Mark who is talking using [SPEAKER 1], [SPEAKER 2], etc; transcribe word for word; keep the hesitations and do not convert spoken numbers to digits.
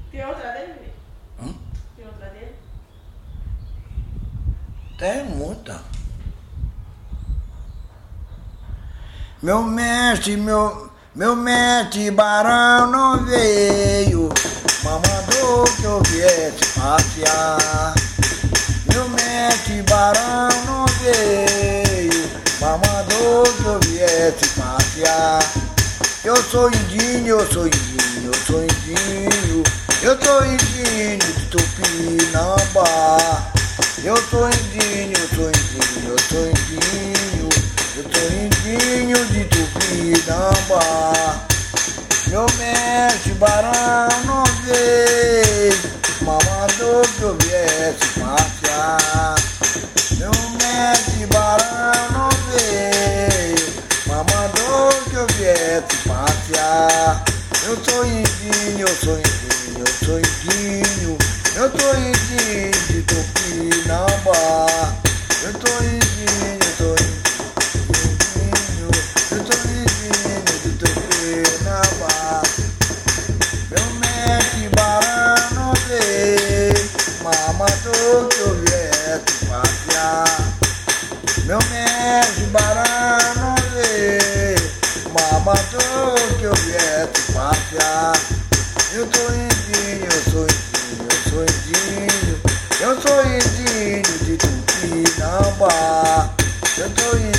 [SPEAKER 1] Tem outra dele, menino?
[SPEAKER 2] Hum?
[SPEAKER 1] Tem outra dele?
[SPEAKER 2] Tem muita. Meu mestre, meu, meu mestre Barão não veio, mas mandou que eu viesse passear. Meu mestre Barão não veio, mas mandou que eu viesse passear. Eu sou indinho, eu sou indinho, eu sou indinho, eu sou indinho de Tupinambá. Eu sou indinho, eu sou indinho, eu sou indinho, eu sou indinho de Tupinambá. Meu mestre Barão não veio, mas mandou que eu viesse passear. Meu mestre Barão não veio, mas mandou que eu viesse passear. Eu sou indinho, eu sou indinho, eu sou indinho, eu sou indinho de Tupinambá. Eu sou indinho, eu sou indinho, eu sou indinho de Tupinambá. Meu mestre Barão não veio, mas mandou que eu viesse passear. Meu mestre Barão não veio, mas mandou que eu viesse passear. Eu sou indinho, eu sou indinho, eu sou indinho, eu sou indinho de Tupinambá. Eu sou